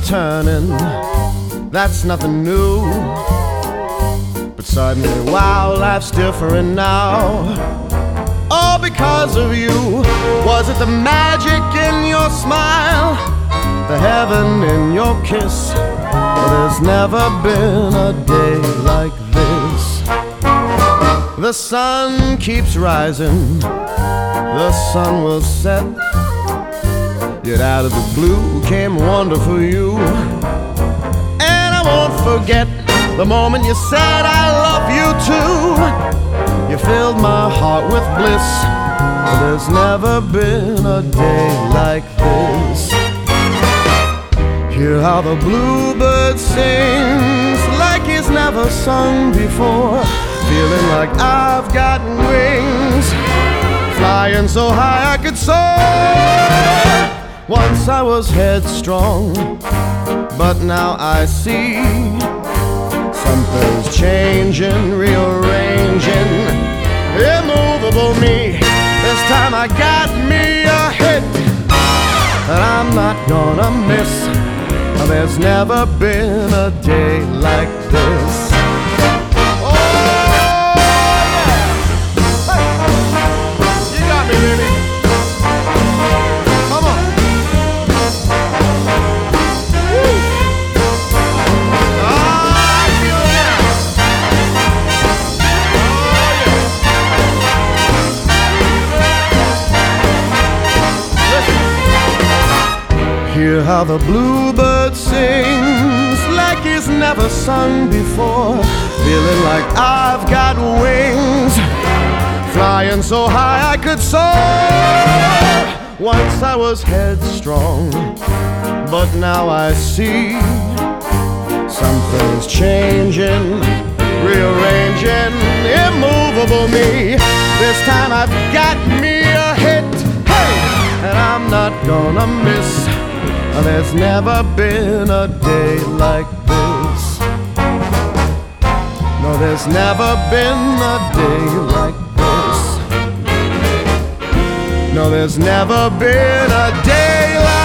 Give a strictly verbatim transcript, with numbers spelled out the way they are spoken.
turning, that's nothing new. But suddenly, wow, life's different now. All because of you. Was it the magic in your smile, the heaven in your kiss? Well, there's never been a day like this. The sun keeps rising, the sun will set, yet out of the blue came wonderful you. And I won't forget the moment you said I love you too. You filled my heart with bliss. There's never been a day like this. Hear how the bluebird sings like he's never sung before. Feeling like I've got wings, flying so high I could soar. Once I was headstrong, but now I see something's changing, rearranging, immovable me. This time I got me a hit that I'm not gonna miss. There's never been a day like this. Oh yeah, hey. You got me, baby. Come on. Woo. Ah, I feel it now. Oh yeah. Listen. Hear how the bluebird sings like he's never sung before. Feeling like I've got wings, flying so high I could soar. Once I was headstrong, but now I see something's changing, rearranging, immovable me. This time I've got me a hit, hey, and I'm not gonna miss. There's never been a day like this. No, there's never been a day like this. No, there's never been a day like this.